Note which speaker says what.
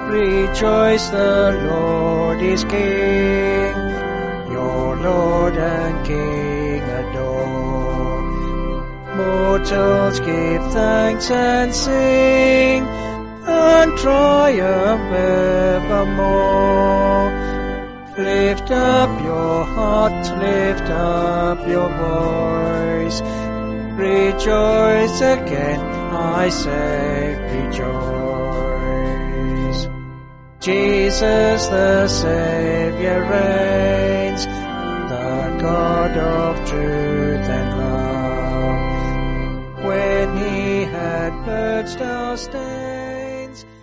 Speaker 1: Rejoice, the Lord is King, your Lord and King adore. Mortals give thanks and sing, and triumph evermore. Lift up your heart, lift up your voice. Rejoice again, I say rejoice. Jesus the Saviour reigns, the God of truth and love. When he had purged our stains,